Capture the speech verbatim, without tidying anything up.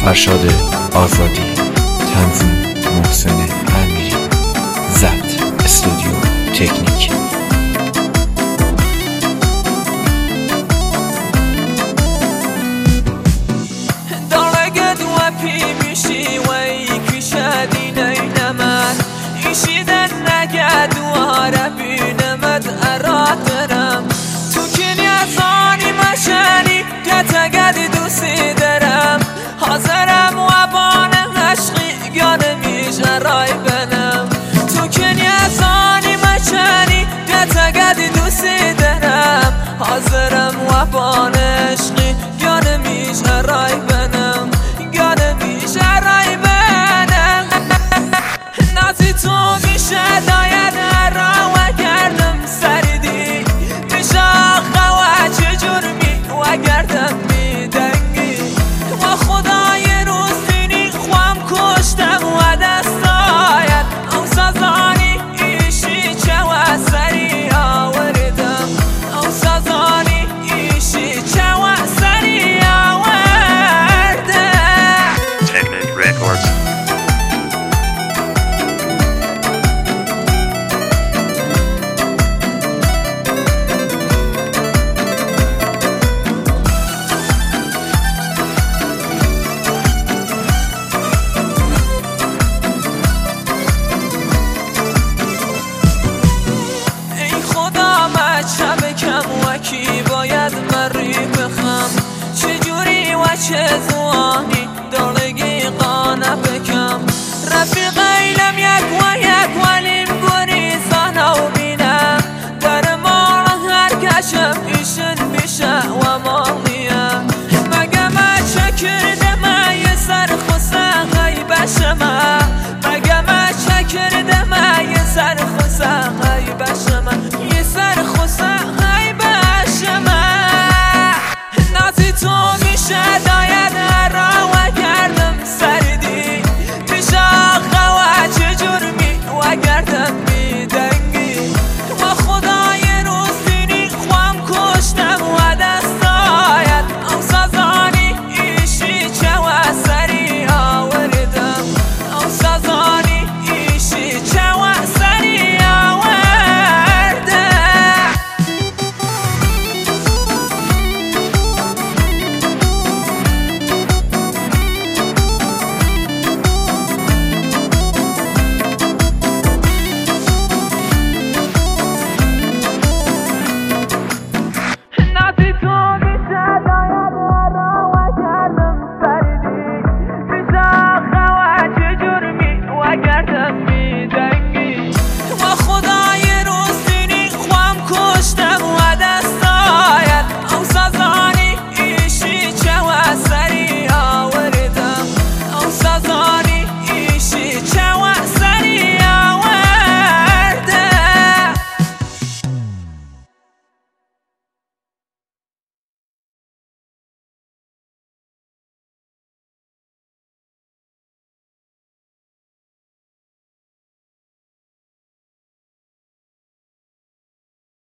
فرشاد آزادی، تنظیم محسن امیری، ضبط استودیو تکنیک. دارگد و پی میشی و ایکی شدی نینمد ایشیدن نگد و عربی نمد ارادرم تو کنی ازانی مشانی گتگد دوستی درم حاضرم و بانم عشقی گانه میشه رای بنم تو کنی ازانی مشانی گتگد دوستی درم حاضرم و بانم